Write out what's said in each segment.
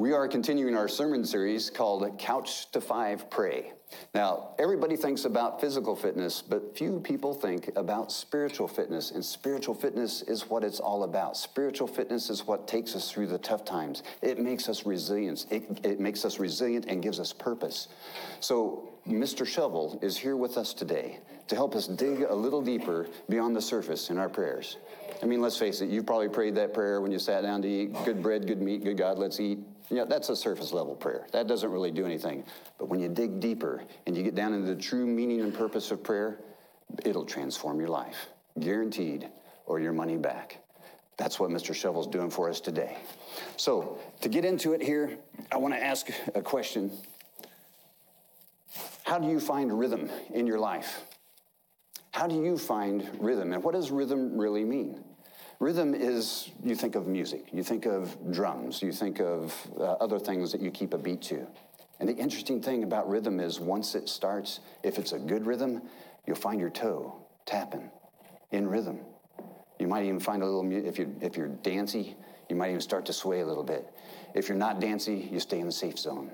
We are continuing our sermon series called Couch to 5 Pray. Now, everybody thinks about physical fitness, but few people think about spiritual fitness, and spiritual fitness is what it's all about. Spiritual fitness is what takes us through the tough times. It makes us resilient. It makes us resilient and gives us purpose. So, Mr. Shovel is here with us today to help us dig a little deeper beyond the surface in our prayers. I mean, let's face it, you've probably prayed that prayer when you sat down to eat. Good bread, good meat, good God, let's eat. Yeah, that's a surface level prayer. That doesn't really do anything. But when you dig deeper and you get down into the true meaning and purpose of prayer, it'll transform your life. Guaranteed, or your money back. That's what Mr. Shovel's doing for us today. So, to get into it here, I want to ask a question. How do you find rhythm in your life? How do you find rhythm? And what does rhythm really mean? Rhythm is, you think of music, you think of drums, you think of other things that you keep a beat to. And the interesting thing about rhythm is once it starts, if it's a good rhythm, you'll find your toe tapping in rhythm. You might even find a little, if you're dancey, you might even start to sway a little bit. If you're not dancey, you stay in the safe zone.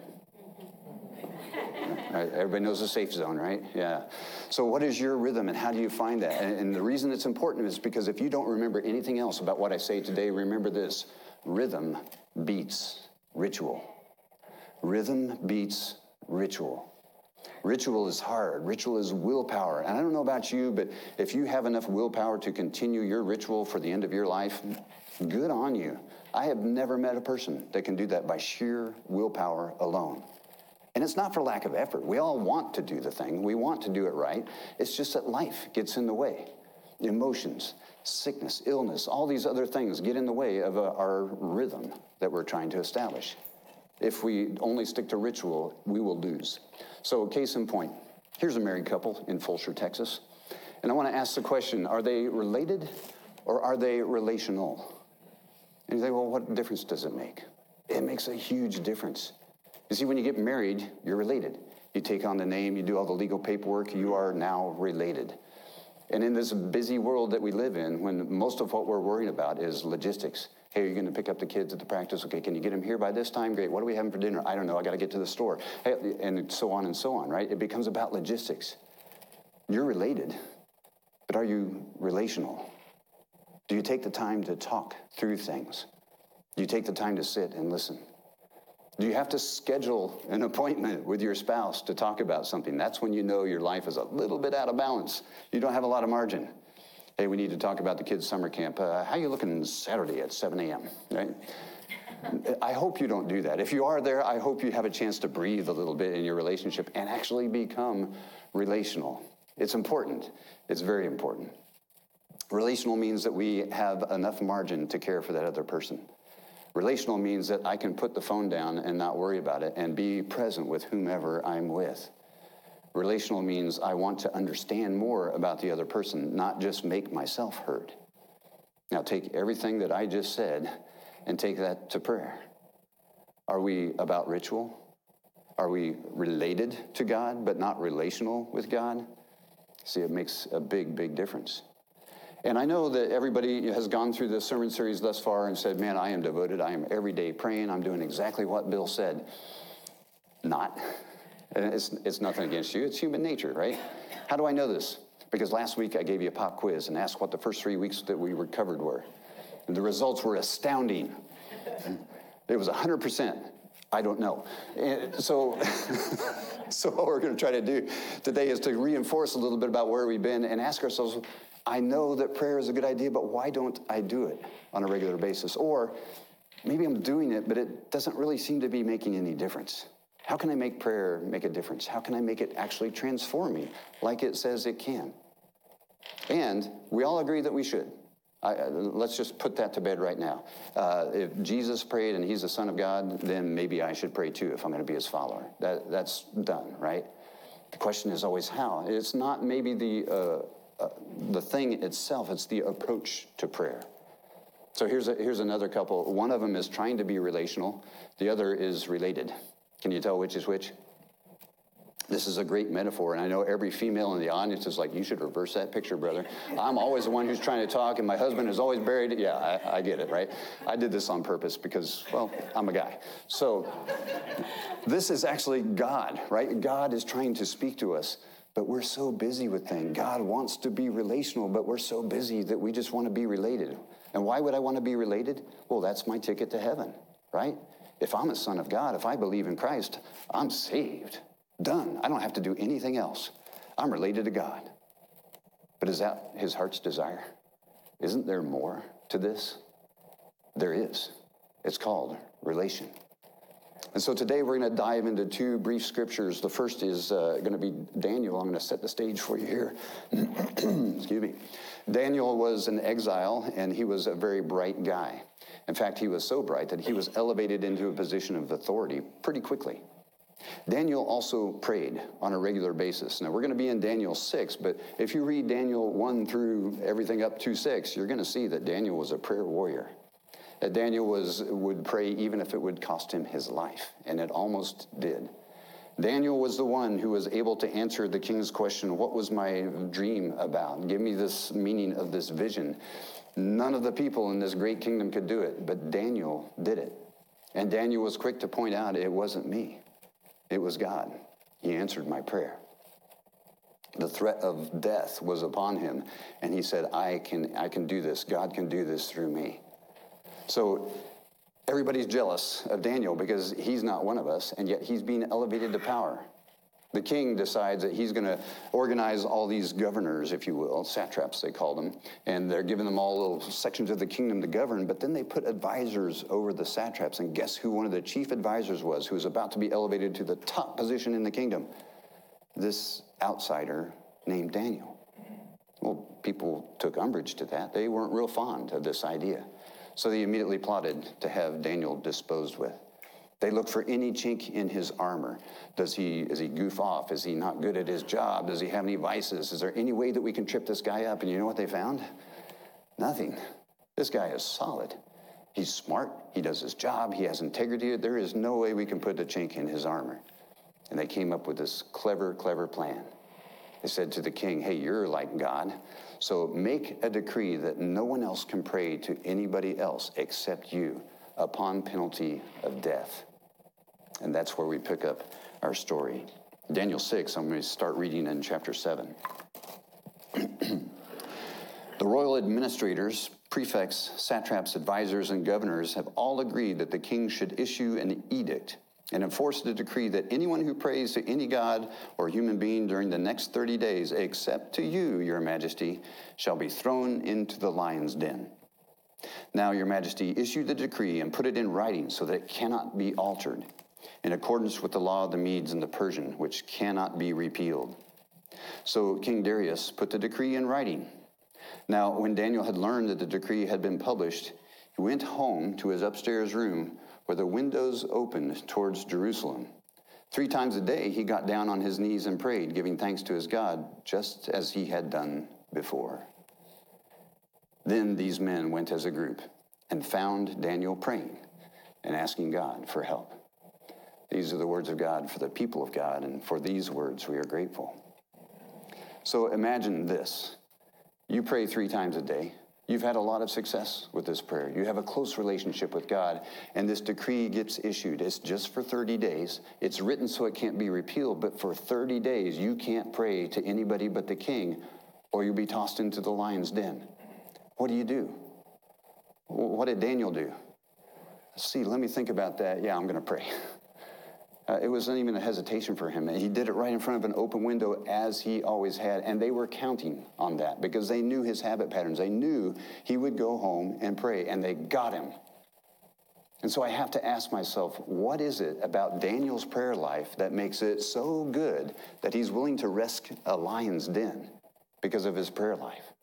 Right? Everybody knows the safe zone, right? Yeah. So what is your rhythm and how do you find that? And the reason it's important is because if you don't remember anything else about what I say today, remember this. Rhythm beats ritual. Rhythm beats ritual. Ritual is hard. Ritual is willpower. And I don't know about you, but if you have enough willpower to continue your ritual for the end of your life, good on you. I have never met a person that can do that by sheer willpower alone. And it's not for lack of effort. We all want to do the thing. We want to do it right. It's just that life gets in the way. Emotions, sickness, illness, all these other things get in the way of our rhythm that we're trying to establish. If we only stick to ritual, we will lose. So case in point, here's a married couple in Fulshear, Texas. And I want to ask the question, are they related or are they relational? And you say, well, what difference does it make? It makes a huge difference. You see, when you get married, you're related. You take on the name, you do all the legal paperwork, you are now related. And in this busy world that we live in, when most of what we're worried about is logistics. Hey, are you going to pick up the kids at the practice? Okay, can you get them here by this time? Great. What are we having for dinner? I don't know. I got to get to the store. Hey, and so on, right? It becomes about logistics. You're related, but are you relational? Do you take the time to talk through things? Do you take the time to sit and listen? Do you have to schedule an appointment with your spouse to talk about something? That's when you know your life is a little bit out of balance. You don't have a lot of margin. Hey, we need to talk about the kids' summer camp. How are you looking Saturday at 7 a.m., right? I hope you don't do that. If you are there, I hope you have a chance to breathe a little bit in your relationship and actually become relational. It's important. It's very important. Relational means that we have enough margin to care for that other person. Relational means that I can put the phone down and not worry about it and be present with whomever I'm with. Relational means I want to understand more about the other person, not just make myself heard. Now take everything that I just said and take that to prayer. Are we about ritual? Are we related to God but not relational with God? See, it makes a big, big difference. And I know that everybody has gone through this sermon series thus far and said, man, I am devoted. I am every day praying. I'm doing exactly what Bill said. Not. And it's nothing against you. It's human nature, right? How do I know this? Because last week I gave you a pop quiz and asked what the first 3 weeks that we recovered were. And the results were astounding. It was 100%. I don't know. And so what we're going to try to do today is to reinforce a little bit about where we've been and ask ourselves, I know that prayer is a good idea, but why don't I do it on a regular basis? Or maybe I'm doing it, but it doesn't really seem to be making any difference. How can I make prayer make a difference? How can I make it actually transform me like it says it can? And we all agree that we should. Let's just put that to bed right now. If Jesus prayed and he's the Son of God, then maybe I should pray too if I'm going to be his follower. That's done, right? The question is always how. It's not maybe the thing itself, it's the approach to prayer. So here's another couple. One of them is trying to be relational. The other is related. Can you tell which is which? This is a great metaphor, and I know every female in the audience is like, you should reverse that picture, brother. I'm always the one who's trying to talk, and my husband is always buried. Yeah, I get it, right? I did this on purpose because, well, I'm a guy. So this is actually God, right? God is trying to speak to us, but we're so busy with things. God wants to be relational, but we're so busy that we just want to be related. And why would I want to be related? Well, that's my ticket to heaven, right? If I'm a son of God, if I believe in Christ, I'm saved. Done. I don't have to do anything else. I'm related to God. But is that his heart's desire? Isn't there more to this? There is. It's called relation. And so today we're going to dive into two brief scriptures. The first is going to be Daniel. I'm going to set the stage for you here. Excuse me. Daniel was in exile, and he was a very bright guy. In fact, he was so bright that he was elevated into a position of authority pretty quickly. Daniel also prayed on a regular basis. Now, we're going to be in Daniel 6, but if you read Daniel 1 through everything up to 6, you're going to see that Daniel was a prayer warrior. That Daniel would pray even if it would cost him his life, and it almost did. Daniel was the one who was able to answer the king's question, what was my dream about? Give me this meaning of this vision. None of the people in this great kingdom could do it, but Daniel did it. And Daniel was quick to point out, it wasn't me. It was God. He answered my prayer. The threat of death was upon him, and he said, I can do this. God can do this through me. So everybody's jealous of Daniel because he's not one of us, and yet he's being elevated to power. The king decides that he's going to organize all these governors, if you will, satraps they call them, and they're giving them all little sections of the kingdom to govern, but then they put advisors over the satraps, and guess who one of the chief advisors was, who was about to be elevated to the top position in the kingdom? This outsider named Daniel. Well, people took umbrage to that. They weren't real fond of this idea. So they immediately plotted to have Daniel disposed with. They looked for any chink in his armor. Is he goof off? Is he not good at his job? Does he have any vices? Is there any way that we can trip this guy up? And you know what they found? Nothing. This guy is solid. He's smart. He does his job. He has integrity. There is no way we can put a chink in his armor. And they came up with this clever plan. They said to the king, hey, you're like God, so make a decree that no one else can pray to anybody else except you upon penalty of death. And that's where we pick up our story. Daniel 6, I'm going to start reading in chapter 7. The royal administrators, prefects, satraps, advisors, and governors have all agreed that the king should issue an edict and enforce the decree that anyone who prays to any god or human being during the next 30 days, except to you, your majesty, shall be thrown into the lion's den. Now, your majesty, issue the decree and put it in writing so that it cannot be altered, in accordance with the law of the Medes and the Persian, which cannot be repealed. So King Darius put the decree in writing. Now, when Daniel had learned that the decree had been published, he went home to his upstairs room where the windows opened towards Jerusalem. 3 times a day he got down on his knees and prayed, giving thanks to his God, just as he had done before. Then these men went as a group and found Daniel praying and asking God for help. These are the words of God for the people of God, and for these words we are grateful. So imagine this. You pray 3 times a day. You've had a lot of success with this prayer. You have a close relationship with God, and this decree gets issued. It's just for 30 days. It's written so it can't be repealed, but for 30 days you can't pray to anybody but the king, or you'll be tossed into the lion's den. What do you do? What did Daniel do? See, let me think about that. Yeah, I'm going to pray. It wasn't even a hesitation for him. He did it right in front of an open window as he always had, and they were counting on that because they knew his habit patterns. They knew he would go home and pray, and they got him. And so I have to ask myself, what is it about Daniel's prayer life that makes it so good that he's willing to risk a lion's den because of his prayer life?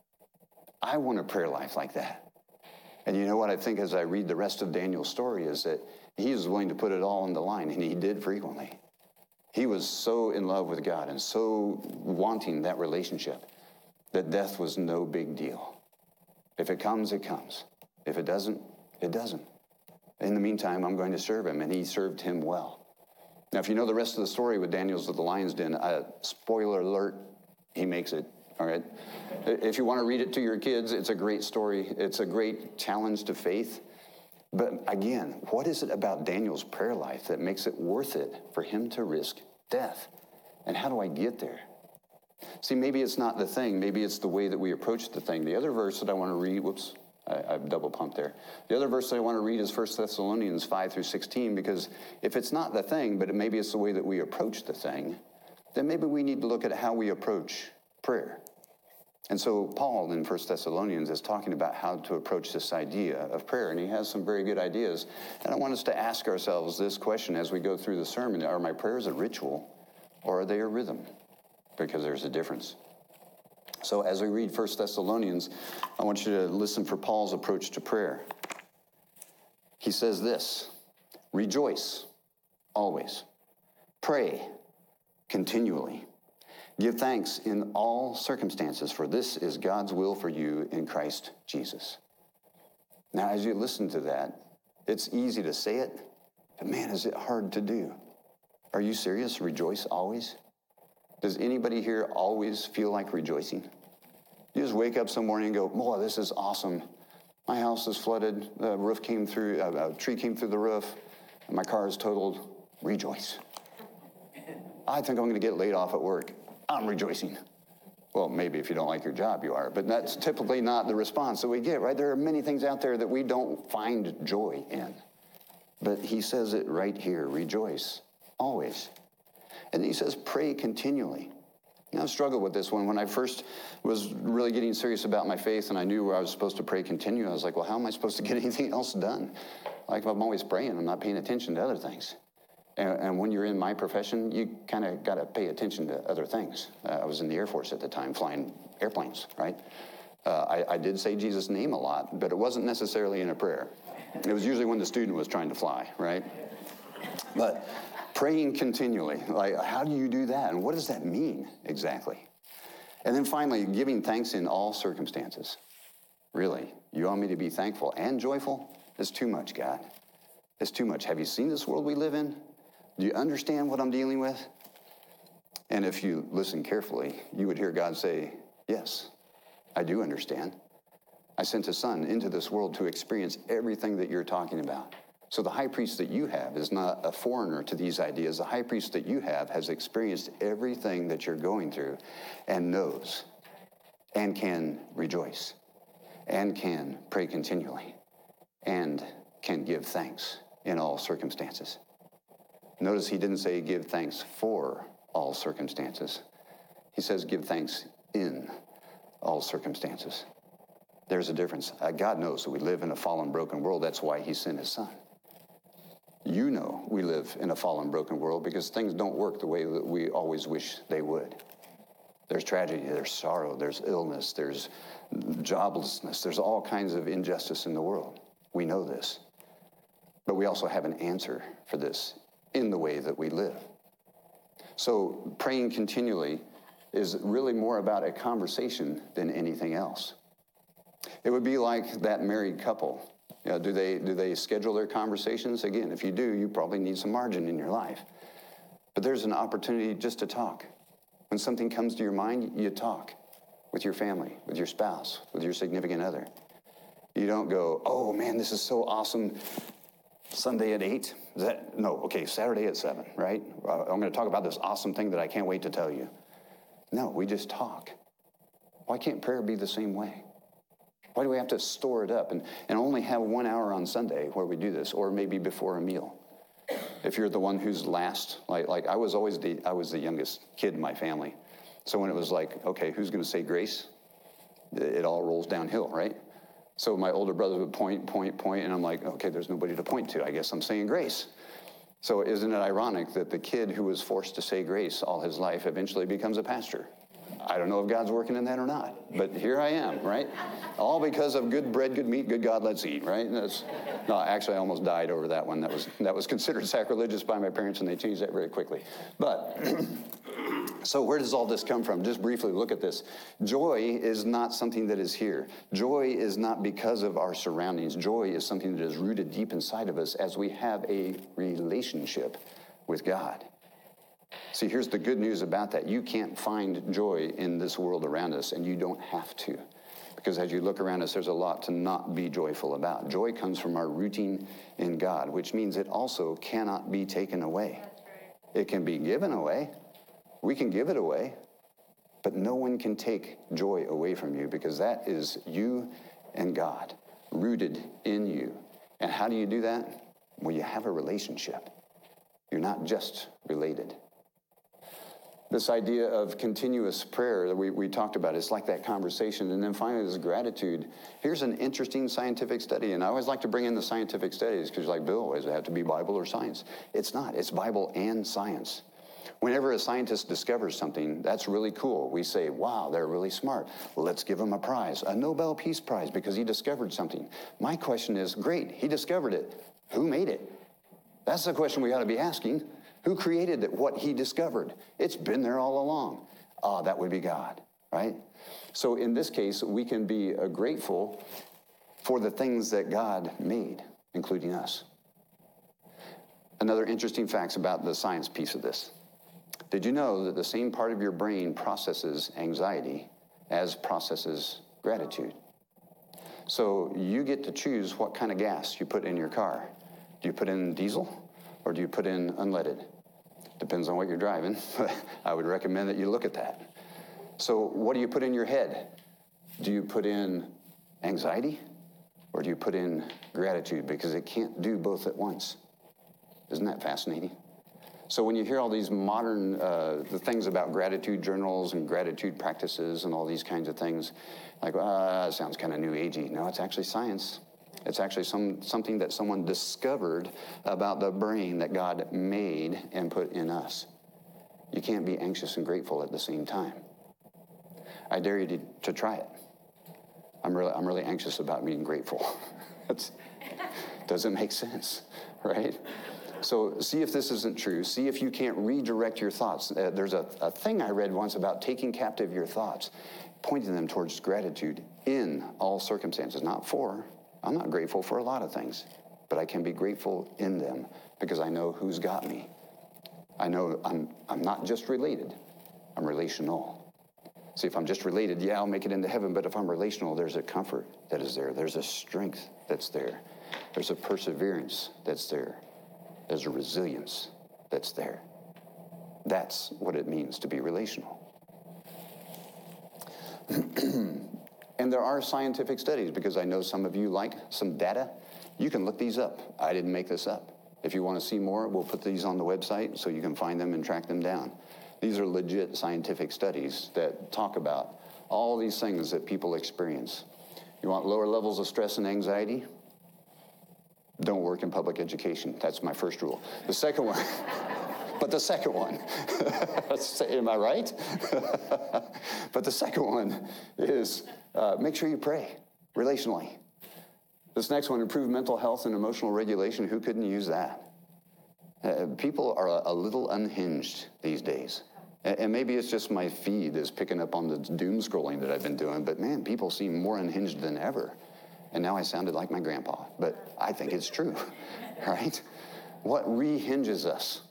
I want a prayer life like that. And you know what I think as I read the rest of Daniel's story is that he was willing to put it all on the line, and he did frequently. He was so in love with God and so wanting that relationship that death was no big deal. If it comes, it comes. If it doesn't, it doesn't. In the meantime, I'm going to serve him, and he served him well. Now, if you know the rest of the story with Daniel's at the lion's den, spoiler alert, he makes it, all right? If you want to read it to your kids, it's a great story. It's a great challenge to faith. But again, what is it about Daniel's prayer life that makes it worth it for him to risk death? And how do I get there? See, maybe it's not the thing. Maybe it's the way that we approach the thing. The other verse that I want to read, I've double pumped there. The other verse that I want to read is 1 Thessalonians 5 through 16, because if it's not the thing, but maybe it's the way that we approach the thing, then maybe we need to look at how we approach prayer. And so Paul in 1 Thessalonians is talking about how to approach this idea of prayer, and he has some very good ideas. And I want us to ask ourselves this question as we go through the sermon: are my prayers a ritual, or are they a rhythm? Because there's a difference. So as we read 1 Thessalonians, I want you to listen for Paul's approach to prayer. He says this: rejoice always, pray continually, give thanks in all circumstances, for this is God's will for you in Christ Jesus. Now, as you listen to that, it's easy to say it, but man, is it hard to do. Are you serious? Rejoice always? Does anybody here always feel like rejoicing? You just wake up some morning and go, boy, this is awesome. My house is flooded, the roof came through, a tree came through the roof, and my car is totaled. Rejoice. I think I'm going to get laid off at work. I'm rejoicing. Well, maybe if you don't like your job, you are, but that's typically not the response that we get, right? There are many things out there that we don't find joy in. But he says it right here: rejoice always. And he says, pray continually. Now, I've struggled with this one. When I first was really getting serious about my faith and I knew where I was supposed to pray continually, I was like, well, how am I supposed to get anything else done? Like, if I'm always praying, I'm not paying attention to other things. And when you're in my profession, you kind of got to pay attention to other things. I was in the Air Force at the time, flying airplanes, right? I did say Jesus' name a lot, but it wasn't necessarily in a prayer. It was usually when the student was trying to fly, right? But praying continually, like, how do you do that? And what does that mean exactly? And then finally, giving thanks in all circumstances. Really, you want me to be thankful and joyful? It's too much, God. It's too much. Have you seen this world we live in? Do you understand what I'm dealing with? And if you listen carefully, you would hear God say, yes, I do understand. I sent a son into this world to experience everything that you're talking about. So the high priest that you have is not a foreigner to these ideas. The high priest that you have has experienced everything that you're going through and knows and can rejoice and can pray continually and can give thanks in all circumstances. Notice he didn't say give thanks for all circumstances. He says give thanks in all circumstances. There's a difference. God knows that we live in a fallen, broken world. That's why he sent his son. You know we live in a fallen, broken world because things don't work the way that we always wish they would. There's tragedy, there's sorrow, there's illness, there's joblessness, there's all kinds of injustice in the world. We know this. But we also have an answer for this in the way that we live. So praying continually is really more about a conversation than anything else. It would be like that married couple. You know, do they schedule their conversations? Again, if you do, you probably need some margin in your life. But there's an opportunity just to talk. When something comes to your mind, you talk with your family, with your spouse, with your significant other. You don't go, oh man, this is so awesome. Sunday at 8? Saturday at 7, right? I'm going to talk about this awesome thing that I can't wait to tell you. No, we just talk. Why can't prayer be the same way? Why do we have to store it up and only have 1 hour on Sunday where we do this, or maybe before a meal? If you're the one who's last, like I was the youngest kid in my family. So when it was like, okay, who's going to say grace? It all rolls downhill, right? So my older brother would point, and I'm like, okay, there's nobody to point to. I guess I'm saying grace. So isn't it ironic that the kid who was forced to say grace all his life eventually becomes a pastor? I don't know if God's working in that or not, but here I am, right? All because of good bread, good meat, good God, let's eat, right? No, actually, I almost died over that one. That was considered sacrilegious by my parents, and they changed that very quickly. But, so where does all this come from? Just briefly look at this. Joy is not something that is here. Joy is not because of our surroundings. Joy is something that is rooted deep inside of us as we have a relationship with God. See, here's the good news about that. You can't find joy in this world around us, and you don't have to. Because as you look around us, there's a lot to not be joyful about. Joy comes from our rooting in God, which means it also cannot be taken away. That's right. It can be given away. We can give it away. But no one can take joy away from you, because that is you and God, rooted in you. And how do you do that? Well, you have a relationship. You're not just related. This idea of continuous prayer that we talked about, it's like that conversation. And then finally, there's gratitude. Here's an interesting scientific study. And I always like to bring in the scientific studies because you're like, Bill, does it have to be Bible or science? It's not. It's Bible and science. Whenever a scientist discovers something, that's really cool. We say, wow, they're really smart. Well, let's give him a prize, a Nobel Peace Prize, because he discovered something. My question is, great, he discovered it. Who made it? That's the question we ought to be asking. Who created it, what he discovered? It's been there all along. That would be God, right? So in this case, we can be grateful for the things that God made, including us. Another interesting facts about the science piece of this. Did you know that the same part of your brain processes anxiety as processes gratitude? So you get to choose what kind of gas you put in your car. Do you put in diesel or do you put in unleaded? Depends on what you're driving. I would recommend that you look at that. So what do you put in your head? Do you put in anxiety or do you put in gratitude? Because it can't do both at once. Isn't that fascinating? So when you hear all these modern the things about gratitude journals and gratitude practices and all these kinds of things, like, it sounds kind of new agey. No, it's actually science. It's actually something that someone discovered about the brain that God made and put in us. You can't be anxious and grateful at the same time. I dare you to try it. I'm really anxious about being grateful. It doesn't make sense, right? So see if this isn't true. See if you can't redirect your thoughts. There's a thing I read once about taking captive your thoughts, pointing them towards gratitude in all circumstances, not for. I'm not grateful for a lot of things, but I can be grateful in them because I know who's got me. I know I'm not just related, I'm relational. See, if I'm just related, yeah, I'll make it into heaven, but if I'm relational, there's a comfort that is there. There's a strength that's there. There's a perseverance that's there. There's a resilience that's there. That's what it means to be relational. And there are scientific studies, because I know some of you like some data. You can look these up. I didn't make this up. If you want to see more, we'll put these on the website so you can find them and track them down. These are legit scientific studies that talk about all these things that people experience. You want lower levels of stress and anxiety? Don't work in public education. That's my first rule. The second one, but the second one, am I right? But the second one is make sure you pray relationally. This next one, improve mental health and emotional regulation. Who couldn't use that? People are a little unhinged these days. And maybe it's just my feed is picking up on the doom scrolling that I've been doing, but man, people seem more unhinged than ever. And now I sounded like my grandpa, but I think it's true, right? What rehinges us?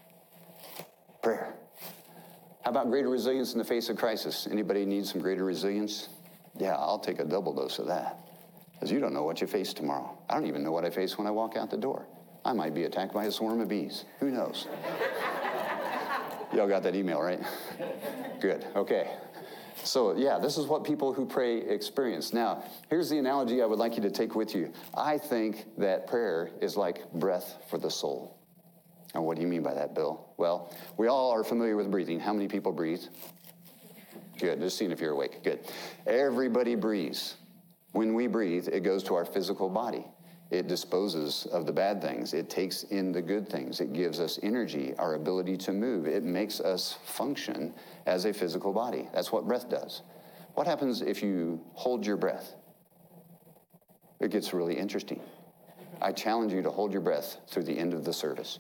Prayer. How about greater resilience in the face of crisis? Anybody need some greater resilience? Yeah, I'll take a double dose of that, because you don't know what you face tomorrow. I don't even know what I face when I walk out the door. I might be attacked by a swarm of bees. Who knows? Y'all got that email, right? Good, okay. So yeah, this is what people who pray experience. Now, here's the analogy I would like you to take with you. I think that prayer is like breath for the soul. And what do you mean by that, Bill? Well, we all are familiar with breathing. How many people breathe? Good, just seeing if you're awake. Good. Everybody breathes. When we breathe, it goes to our physical body. It disposes of the bad things. It takes in the good things. It gives us energy, our ability to move. It makes us function as a physical body. That's what breath does. What happens if you hold your breath? It gets really interesting. I challenge you to hold your breath through the end of the service.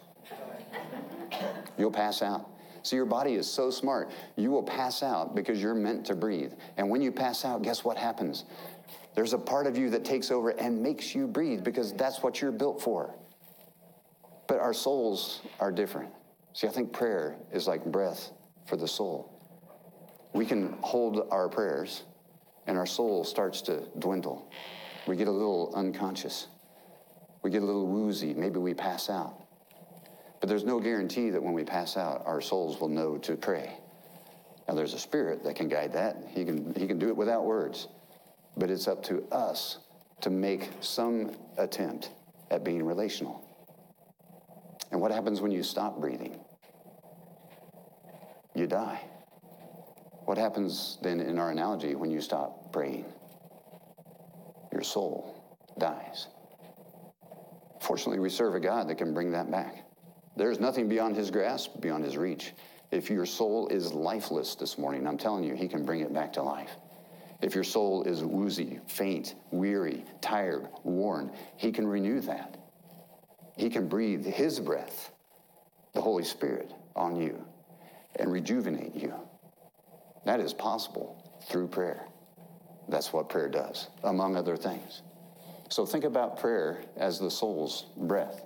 You'll pass out. So your body is so smart. You will pass out because you're meant to breathe. And when you pass out, guess what happens? There's a part of you that takes over and makes you breathe because that's what you're built for. But our souls are different. See, I think prayer is like breath for the soul. We can hold our prayers, and our soul starts to dwindle. We get a little unconscious. We get a little woozy. Maybe we pass out. But there's no guarantee that when we pass out, our souls will know to pray. Now, there's a spirit that can guide that. He can do it without words. But it's up to us to make some attempt at being relational. And what happens when you stop breathing? You die. What happens then in our analogy when you stop praying? Your soul dies. Fortunately, we serve a God that can bring that back. There's nothing beyond his grasp, beyond his reach. If your soul is lifeless this morning, I'm telling you, he can bring it back to life. If your soul is woozy, faint, weary, tired, worn, he can renew that. He can breathe his breath, the Holy Spirit, on you and rejuvenate you. That is possible through prayer. That's what prayer does, among other things. So think about prayer as the soul's breath.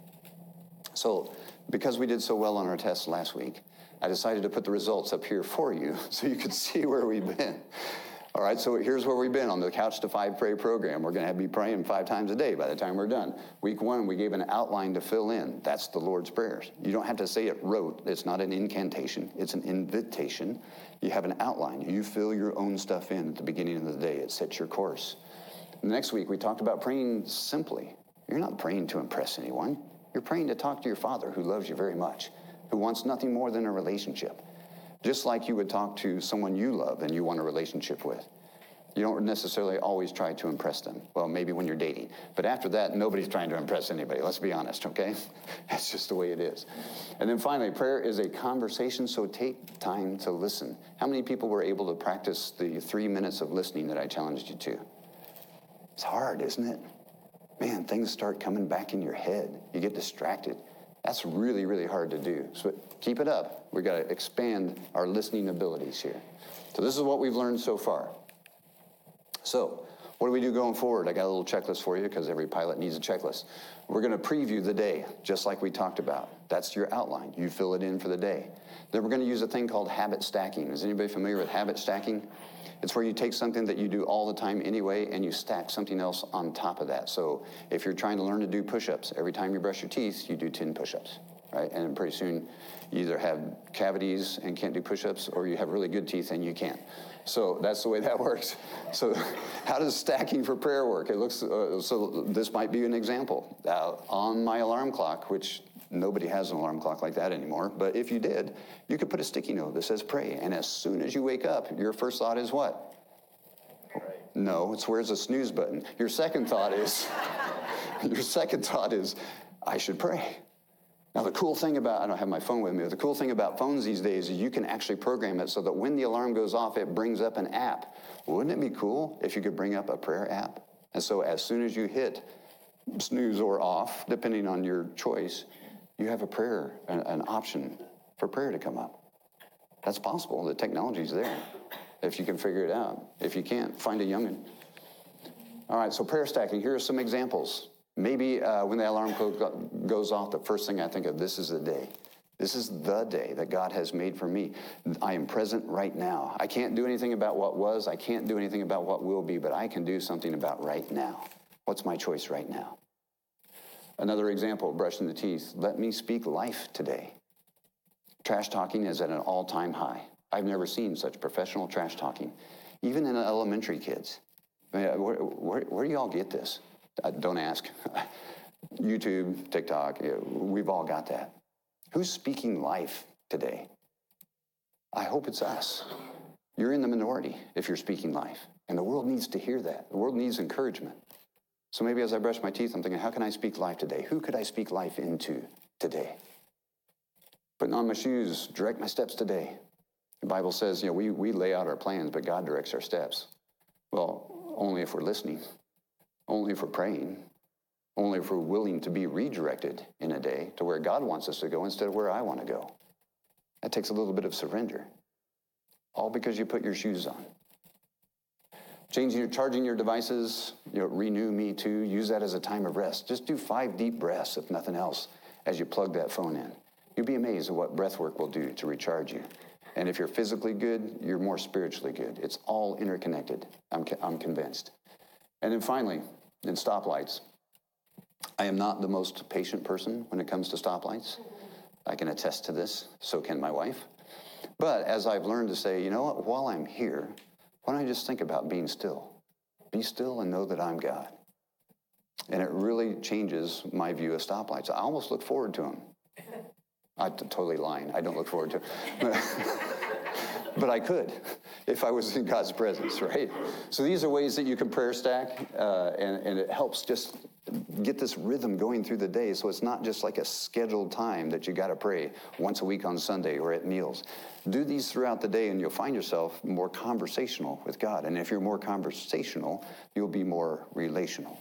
So because we did so well on our test last week, I decided to put the results up here for you so you could see where we've been. All right, so here's where we've been on the Couch to 5 Pray program. We're going to be praying 5 times a day by the time we're done. Week 1, we gave an outline to fill in. That's the Lord's Prayers. You don't have to say it rote. It's not an incantation. It's an invitation. You have an outline. You fill your own stuff in at the beginning of the day. It sets your course. Next week, we talked about praying simply. You're not praying to impress anyone. You're praying to talk to your Father who loves you very much, who wants nothing more than a relationship. Just like you would talk to someone you love and you want a relationship with. You don't necessarily always try to impress them. Well, maybe when you're dating. But after that, nobody's trying to impress anybody. Let's be honest, okay? That's just the way it is. And then finally, prayer is a conversation, so take time to listen. How many people were able to practice the 3 minutes of listening that I challenged you to? It's hard, isn't it? Man, things start coming back in your head. You get distracted. That's really, really hard to do. So keep it up. We've got to expand our listening abilities here. So this is what we've learned so far. So what do we do going forward? I got a little checklist for you because every pilot needs a checklist. We're going to preview the day, just like we talked about. That's your outline. You fill it in for the day. Then we're going to use a thing called habit stacking. Is anybody familiar with habit stacking? It's where you take something that you do all the time anyway, and you stack something else on top of that. So if you're trying to learn to do push-ups, every time you brush your teeth, you do 10 push-ups, right? And pretty soon you either have cavities and can't do push-ups, or you have really good teeth and you can't. So that's the way that works. So how does stacking for prayer work? It looks, so this might be an example. On my alarm clock, which nobody has an alarm clock like that anymore, but if you did, you could put a sticky note that says pray, and as soon as you wake up, your first thought is what? No, it's where's the snooze button? Your second thought is, I should pray. Now, the cool thing about, I don't have my phone with me, but the cool thing about phones these days is you can actually program it so that when the alarm goes off, it brings up an app. Wouldn't it be cool if you could bring up a prayer app? And so as soon as you hit snooze or off, depending on your choice, you have a prayer, an option for prayer to come up. That's possible. The technology's there if you can figure it out. If you can't, find a young'un. All right, so prayer stacking. Here are some examples. Maybe when the alarm clock goes off, the first thing I think of, this is the day. This is the day that God has made for me. I am present right now. I can't do anything about what was. I can't do anything about what will be, but I can do something about right now. What's my choice right now? Another example, brushing the teeth. Let me speak life today. Trash talking is at an all-time high. I've never seen such professional trash talking, even in elementary kids. I mean, where do y'all get this? Don't ask. YouTube, TikTok, we've all got that. Who's speaking life today? I hope it's us. You're in the minority if you're speaking life, and the world needs to hear that. The world needs encouragement. So maybe as I brush my teeth, I'm thinking, how can I speak life today? Who could I speak life into today? Putting on my shoes, direct my steps today. The Bible says, we lay out our plans, but God directs our steps. Well, only if we're listening, only if we're praying, only if we're willing to be redirected in a day to where God wants us to go instead of where I want to go. That takes a little bit of surrender, all because you put your shoes on. Charging your devices, Renew Me Too, use that as a time of rest. Just do 5 deep breaths, if nothing else, as you plug that phone in. You'll be amazed at what breath work will do to recharge you. And if you're physically good, you're more spiritually good. It's all interconnected. I'm convinced. And then finally, in stoplights, I am not the most patient person when it comes to stoplights. I can attest to this. So can my wife. But as I've learned to say, you know what, while I'm here, why don't I just think about being still? Be still and know that I'm God. And it really changes my view of stoplights. I almost look forward to them. I'm totally lying. I don't look forward to them. But I could if I was in God's presence, right? So these are ways that you can prayer stack, and it helps just get this rhythm going through the day, so it's not just like a scheduled time that you got to pray once a week on Sunday or at meals. Do these throughout the day, and you'll find yourself more conversational with God. And if you're more conversational, you'll be more relational.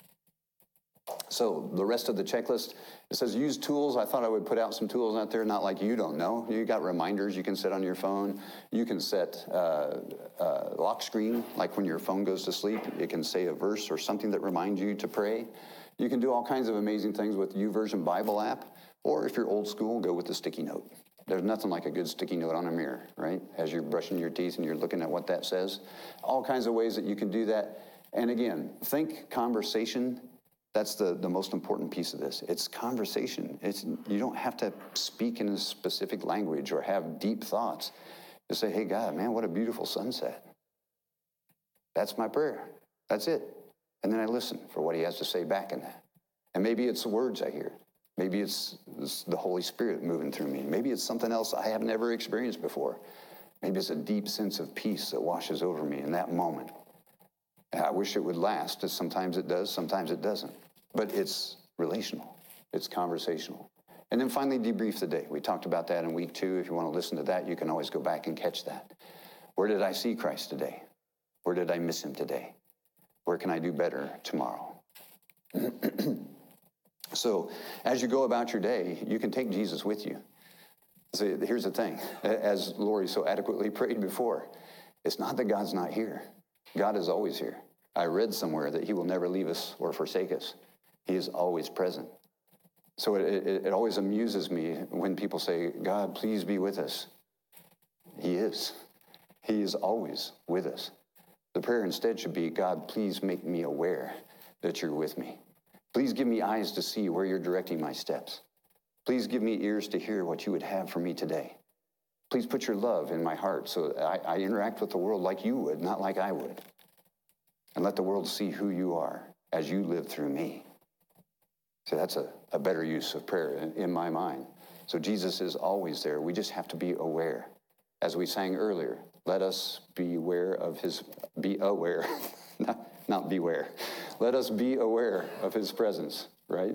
So the rest of the checklist, it says use tools. I thought I would put out some tools out there, not like you don't know. You got reminders you can set on your phone. You can set lock screen, like when your phone goes to sleep, it can say a verse or something that reminds you to pray. You can do all kinds of amazing things with YouVersion Bible app, or if you're old school, go with the sticky note. There's nothing like a good sticky note on a mirror, right? As you're brushing your teeth and you're looking at what that says. All kinds of ways that you can do that. And again, think conversation. That's the most important piece of this. It's conversation. You don't have to speak in a specific language or have deep thoughts. Just say, hey, God, man, what a beautiful sunset. That's my prayer. That's it. And then I listen for what he has to say back in that. And maybe it's the words I hear. Maybe it's the Holy Spirit moving through me. Maybe it's something else I have never experienced before. Maybe it's a deep sense of peace that washes over me in that moment. I wish it would last, as sometimes it does, sometimes it doesn't. But it's relational. It's conversational. And then finally, debrief the day. We talked about that in week 2. If you want to listen to that, you can always go back and catch that. Where did I see Christ today? Where did I miss him today? Where can I do better tomorrow? So as you go about your day, you can take Jesus with you. So here's the thing. As Lori so adequately prayed before, it's not that God's not here. God is always here. I read somewhere that he will never leave us or forsake us. He is always present. So it always amuses me when people say, God, please be with us. He is. He is always with us. The prayer instead should be, God, please make me aware that you're with me. Please give me eyes to see where you're directing my steps. Please give me ears to hear what you would have for me today. Please put your love in my heart so I interact with the world like you would, not like I would. And let the world see who you are as you live through me. So that's a better use of prayer in my mind. So Jesus is always there. We just have to be aware. As we sang earlier, let us be aware of his, be aware, not beware. Let us be aware of his presence, right?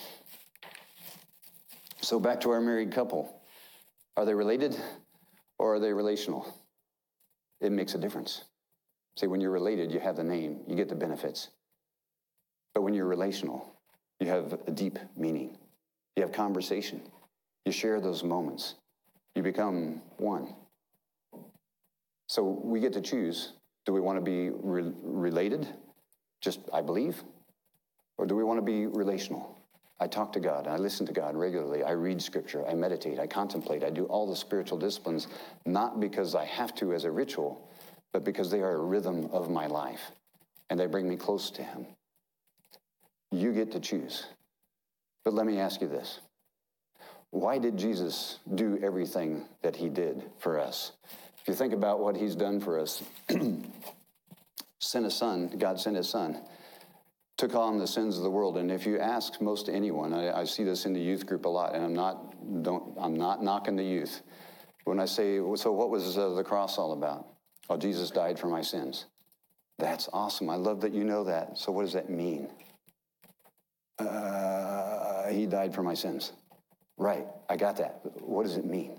So back to our married couple. Are they related or are they relational? It makes a difference. See, when you're related, you have the name, you get the benefits. But when you're relational, you have a deep meaning. You have conversation. You share those moments. You become one. So we get to choose. Do we want to be related? Just, I believe? Or do we want to be relational? I talk to God. I listen to God regularly. I read scripture. I meditate. I contemplate. I do all the spiritual disciplines, not because I have to as a ritual, but because they are a rhythm of my life, and they bring me close to him. You get to choose. But let me ask you this. Why did Jesus do everything that he did for us? If you think about what he's done for us, sent a son, God sent his son, took on the sins of the world. And if you ask most anyone, I see this in the youth group a lot, and I'm not knocking the youth. When I say, so what was the cross all about? Oh, Jesus died for my sins. That's awesome. I love that you know that. So what does that mean? He died for my sins. Right, I got that. What does it mean?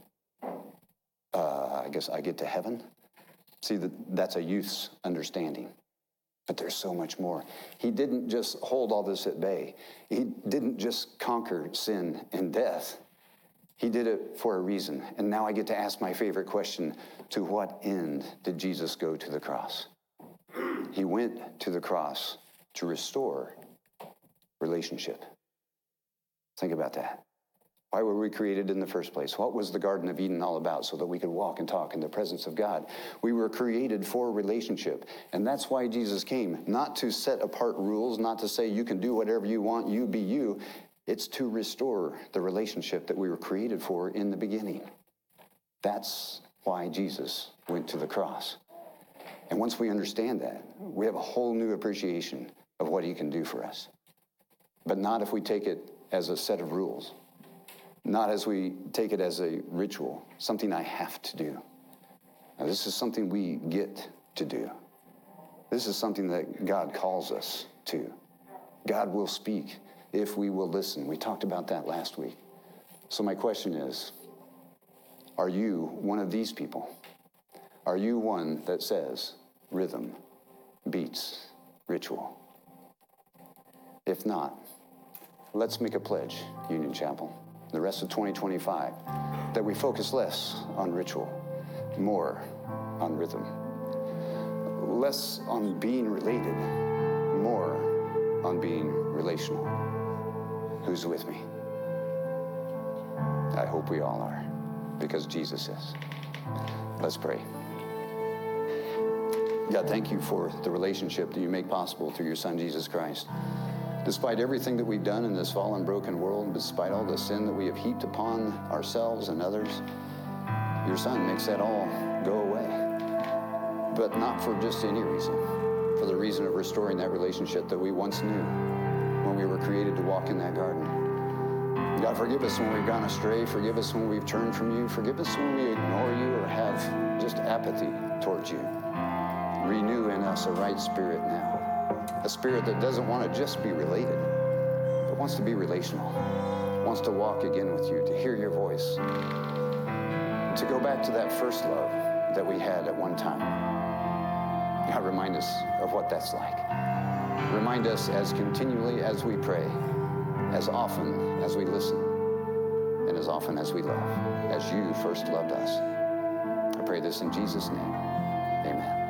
I guess I get to heaven? See, that's a youth's understanding. But there's so much more. He didn't just hold all this at bay. He didn't just conquer sin and death. He did it for a reason. And now I get to ask my favorite question, to what end did Jesus go to the cross? He went to the cross to restore relationship. Think about that. Why were we created in the first place? What was the Garden of Eden all about? So that we could walk and talk in the presence of God. We were created for relationship. And that's why Jesus came. Not to set apart rules, not to say you can do whatever you want, you be you. It's to restore the relationship that we were created for in the beginning. That's why Jesus went to the cross. And once we understand that, we have a whole new appreciation of what he can do for us. But not if we take it as a set of rules. Not as we take it as a ritual, something I have to do. Now, this is something we get to do. This is something that God calls us to. God will speak if we will listen. We talked about that last week. So my question is, are you one of these people? Are you one that says rhythm beats ritual? If not, let's make a pledge, Union Chapel, the rest of 2025, that we focus less on ritual, more on rhythm. Less on being related, more on being relational. Who's with me? I hope we all are, because Jesus is. Let's pray. God, thank you for the relationship that you make possible through your Son, Jesus Christ. Despite everything that we've done in this fallen, broken world, despite all the sin that we have heaped upon ourselves and others, your Son makes that all go away. But not for just any reason, for the reason of restoring that relationship that we once knew when we were created to walk in that garden. God, forgive us when we've gone astray. Forgive us when we've turned from you. Forgive us when we ignore you or have just apathy towards you. Renew in us a right spirit now. A spirit that doesn't want to just be related, but wants to be relational, wants to walk again with you, to hear your voice, to go back to that first love that we had at one time. God, remind us of what that's like. Remind us as continually as we pray, as often as we listen, and as often as we love, as you first loved us. I pray this in Jesus' name. Amen.